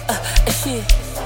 shit.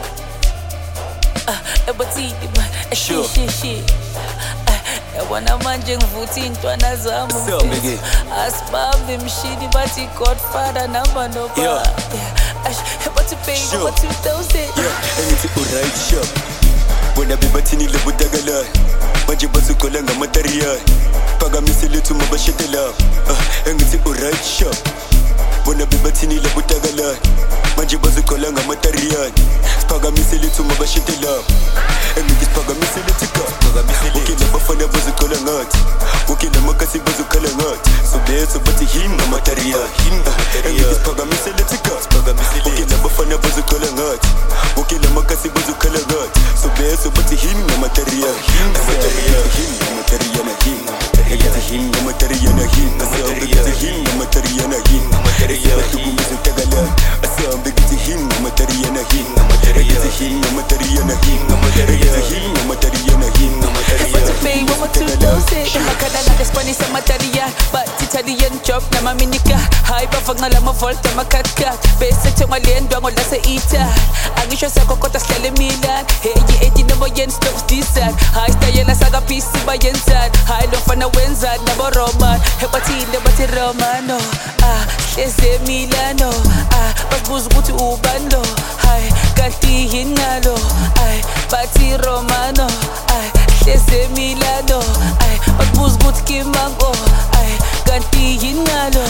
Shit. Yabona manje ngivuthi intwana zami asibambe mshini bathi Godfather number no bar. Bathi baby what you thousand. Engithi right shop. Bona bebathini lebudakala. Manje bazogola ngamaterial. Phakamise lethu mabashetela. Engithi right shop. Bona bebathini lebudakala. Manje bazogola ngamaterial. Phakamise lethu mabashetela. Engithi phakamise lethu ka. Ukile bafana bazogola ngathi. Ukile makasi bazokhala ngathi. So beso bathi him ngamaterial. Engithi phakamise lethu ka. Ukile bafana bazogola ngathi. Ukile makasi bazokhala ngathi. So beso bathi him ngamaterial. Him ngamaterial na him. Engithi him ngamaterial na him. Engithi him ngamaterial na him. Tukumize tagala. Asambe githi him ngamaterial na him. Engithi him ngamaterial na him. Engithi him ngamaterial na him. Bathi baby what you thousand. Makada na Spanish sa material. Bathi Italian chop na maminika. Hay bafanga la mavolta makatka. Bese tshwalendwa ngola se ita. Angisho sakokota sihlele Milan. Hey eti no moyen stocks design. Hay stayela saka pisi bayenza. Hay lo fana wenza na bo Roman. He bathi Romano. Hleze Milano. Bazibuza ukuthi ubando. Hay kanti yingalo. Bathi Romano. Hleze Milano. Bazibuza ukuthi kimango. Kanti yingalo.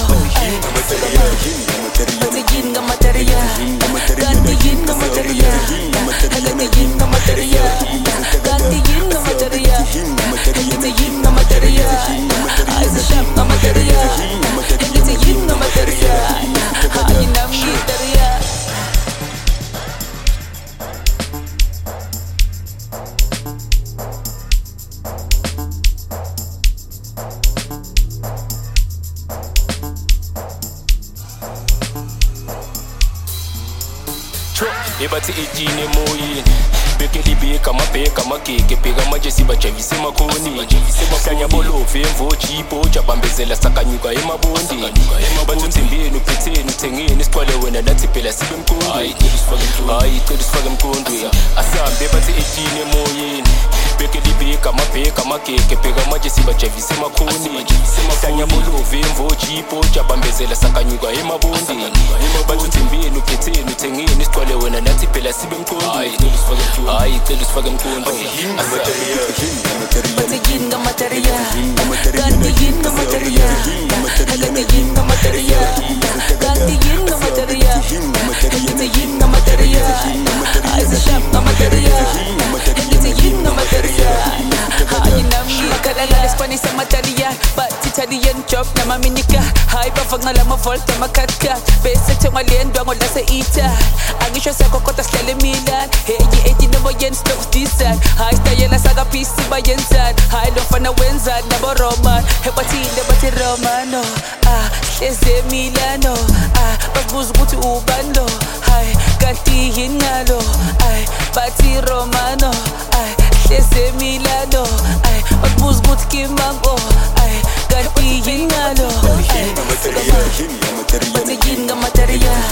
Bathi yinga material. Kanti yinga material. Kanti yinga material. Kanti yinga material. Kanti yinga material. Aiza shapka material. Kanti yinga material. Haina material. Ebathi ejini emoyini bekeli beka mabheka mageke bheka manje sibajavise emakhoni sibahlanya bolove emvoji iboja bambezela sakanyuka emabondi bathi uthembeni uphetheni uthengeni sithwale wena nathi phela sibe emkondweni hayi cela usifake emkondweni asambe bathi ejini emoyini bekeli beka mabheka mageke bheka manje sibajavise emakhoni sibahlanya bolove emvoji iboja bambezela sakanyuka emabondi bathi uthembeni uphetheni uthengeni sithwale wena nathi phela sibe emkondweni hayi cela usifake emkondweni Bathi yinga material. Kanti yinga material. Kanti yinga material. Kanti yinga material. Kanti yinga material. Aiza shapka material. Kanti yinga material. Haina makada na Spanish sa material. Bathi Italian chop na maminika. Hay bafanga la mavolta makatka. Bese tshwalendwa ngola se ita. Angisho sakokota sihlele Milan. Hey eti no moyen stocks design. Hay stayela saka pisi bayenza. Hay lo fana wenza na bo Roman. He bathi Romano. Hleze Milano. Bazibuza ukuthi ubando. Hay kanti yingalo. Bathi Romano. Hleze Milano. Bazibuza ukuthi kimango. Kanti yingalo. Bathi yinga material.